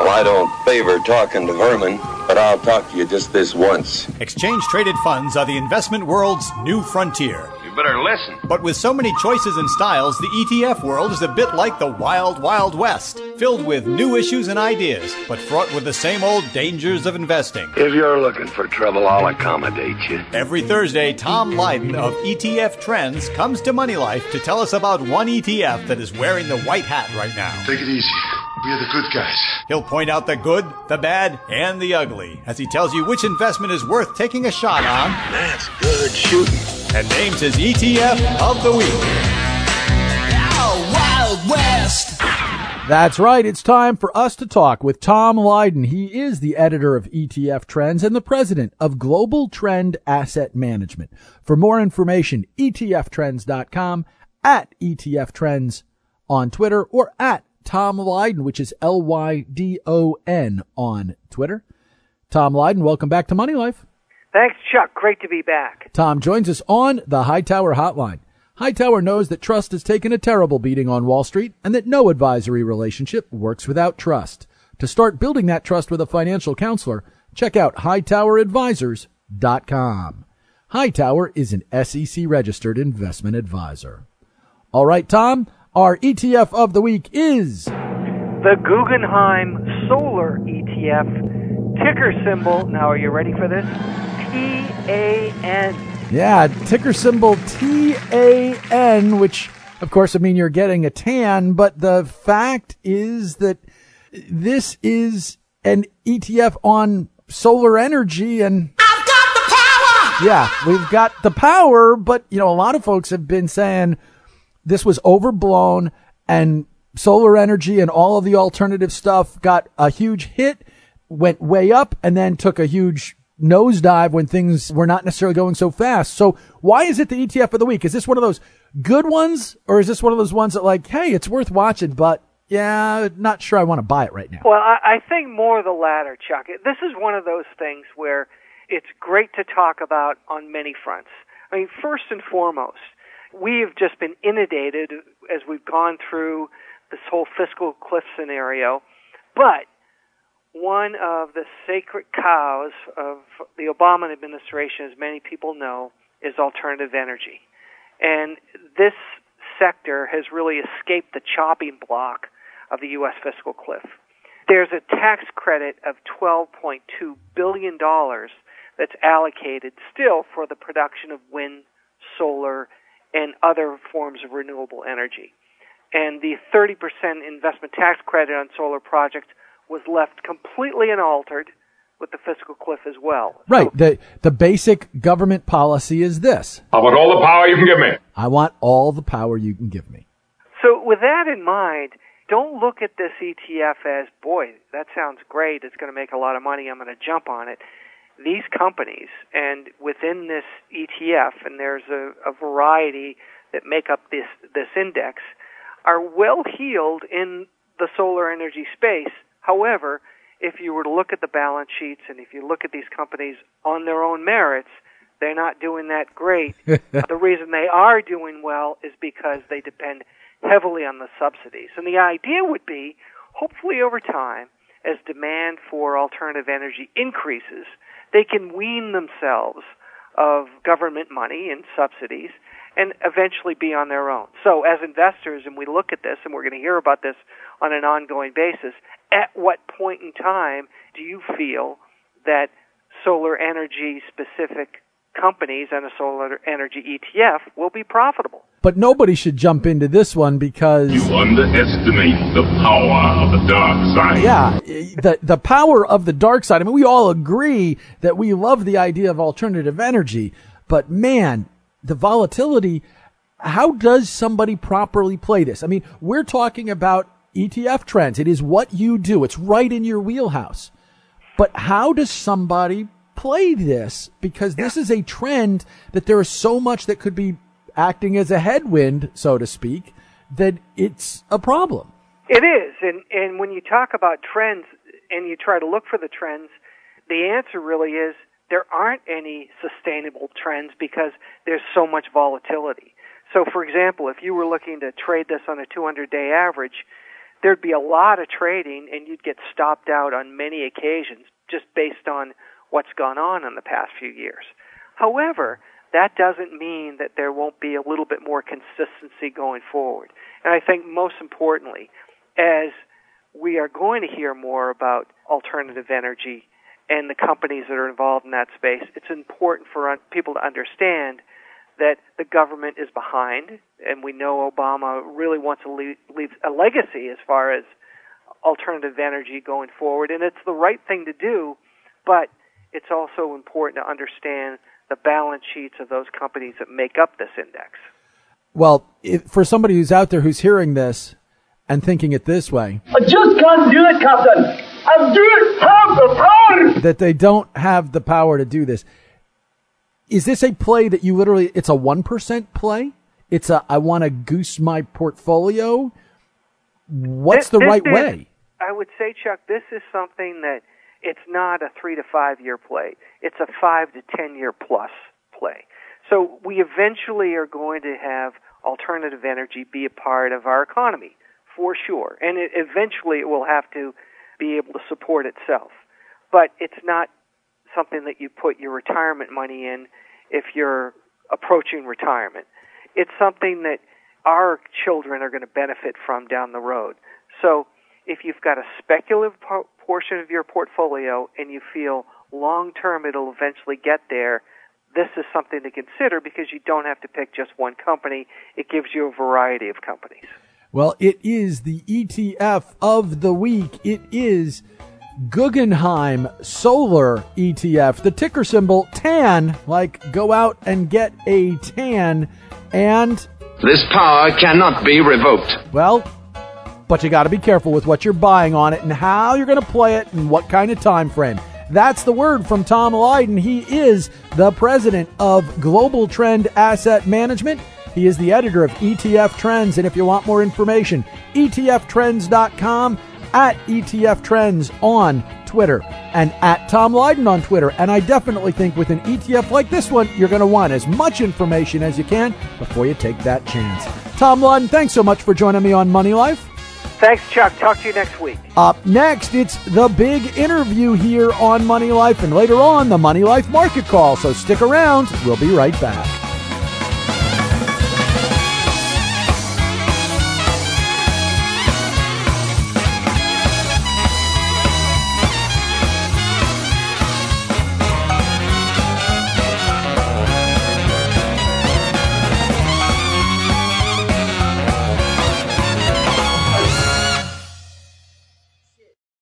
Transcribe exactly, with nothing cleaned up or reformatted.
Well, I don't favor talking to vermin, but I'll talk to you just this once. Exchange-traded funds are the investment world's new frontier. You better listen. But with so many choices and styles, the E T F world is a bit like the wild, wild west, filled with new issues and ideas, but fraught with the same old dangers of investing. If you're looking for trouble, I'll accommodate you. Every Thursday, Tom Lydon of E T F Trends comes to Money Life to tell us about one E T F that is wearing the white hat right now. Take it easy. We're the good guys. He'll point out the good, the bad, and the ugly as he tells you which investment is worth taking a shot on. That's good shooting. And names his E T F of the week. Oh, Wild West. That's right. It's time for us to talk with Tom Lydon. He is the editor of E T F Trends and the president of Global Trend Asset Management. For more information, E T F trends dot com, at E T F Trends on Twitter, or at Tom Lydon, which is L Y D O N on Twitter. Tom Lydon, welcome back to Money Life. Thanks, Chuck. Great to be back. Tom joins us on the Hightower Hotline. Hightower knows that trust has taken a terrible beating on Wall Street and that no advisory relationship works without trust. To start building that trust with a financial counselor, check out hightower advisors dot com. Hightower is an S E C-registered investment advisor. All right, Tom, our E T F of the week is the Guggenheim Solar E T F, ticker symbol, now are you ready for this? T A N. Yeah, ticker symbol T A N, which, of course, I mean, you're getting a tan, but the fact is that this is an E T F on solar energy, and I've got the power! Yeah, we've got the power, but, you know, a lot of folks have been saying this was overblown and solar energy and all of the alternative stuff got a huge hit, went way up, and then took a huge nosedive when things were not necessarily going so fast. So why is it the E T F of the week? Is this one of those good ones, or is this one of those ones that, like, hey, it's worth watching, but yeah, not sure I want to buy it right now? Well, I, I think more the latter, Chuck. This is one of those things where it's great to talk about on many fronts. I mean, first and foremost, we have just been inundated as we've gone through this whole fiscal cliff scenario, but one of the sacred cows of the Obama administration, as many people know, is alternative energy. And this sector has really escaped the chopping block of the U S fiscal cliff. There's a tax credit of twelve point two billion dollars that's allocated still for the production of wind, solar, and other forms of renewable energy. And the thirty percent investment tax credit on solar projects was left completely unaltered with the fiscal cliff as well. Right. So, the the basic government policy is this. I want all the power you can give me. I want all the power you can give me. So with that in mind, don't look at this E T F as, boy, that sounds great, it's going to make a lot of money, I'm going to jump on it. These companies, and within this E T F, and there's a, a variety that make up this, this index, are well-heeled in the solar energy space. However, if you were to look at the balance sheets and if you look at these companies on their own merits, they're not doing that great. The reason they are doing well is because they depend heavily on the subsidies. And the idea would be, hopefully over time, as demand for alternative energy increases, they can wean themselves of government money and subsidies and eventually be on their own. So as investors, and we look at this, and we're going to hear about this on an ongoing basis, at what point in time do you feel that solar energy specific companies and a solar energy E T F will be profitable? But nobody should jump into this one because You underestimate the power of the dark side. Yeah, the the power of the dark side. I mean, we all agree that we love the idea of alternative energy, but man, the volatility, how does somebody properly play this? I mean, we're talking about E T F trends. It is what you do. It's right in your wheelhouse. But how does somebody play this? Because this is a trend that there is so much that could be acting as a headwind, so to speak, that it's a problem. It is. And, and when you talk about trends and you try to look for the trends, the answer really is there aren't any sustainable trends because there's so much volatility. So, for example, if you were looking to trade this on a two hundred day average, there'd be a lot of trading, and you'd get stopped out on many occasions just based on what's gone on in the past few years. However, that doesn't mean that there won't be a little bit more consistency going forward. And I think most importantly, as we are going to hear more about alternative energy and the companies that are involved in that space, it's important for people to understand that the government is behind, and we know Obama really wants to leave, leave a legacy as far as alternative energy going forward, and it's the right thing to do, but it's also important to understand the balance sheets of those companies that make up this index. Well, if, for somebody who's out there who's hearing this and thinking it this way, I just can't do it, Captain. I don't have the power. That they don't have the power to do this. Is this a play that you literally, it's a one percent play? It's a, I want to goose my portfolio? What's this, the this right is, way? I would say, Chuck, this is something that it's not a three to five year play. It's a five to ten year plus play. So we eventually are going to have alternative energy be a part of our economy, for sure. And it, eventually it will have to be able to support itself. But it's not something that you put your retirement money in if you're approaching retirement. It's something that our children are going to benefit from down the road. So if you've got a speculative po- portion of your portfolio and you feel long-term it'll eventually get there, this is something to consider because you don't have to pick just one company. It gives you a variety of companies. Well, it is the E T F of the week. It is Guggenheim Solar E T F. The ticker symbol T A N, like go out and get a tan. And this power cannot be revoked. Well, but you got to be careful with what you're buying on it and how you're going to play it and what kind of time frame. That's the word from Tom Lydon. He is the president of Global Trend Asset Management. He is the editor of E T F Trends. And if you want more information, E T F trends dot com, at E T F Trends on Twitter, and at Tom Lydon on Twitter. And I definitely think with an E T F like this one, you're going to want as much information as you can before you take that chance. Tom Lydon, thanks so much for joining me on Money Life. Thanks, Chuck. Talk to you next week. Up next, it's the big interview here on Money Life, and later on, the Money Life Market Call. So stick around. We'll be right back.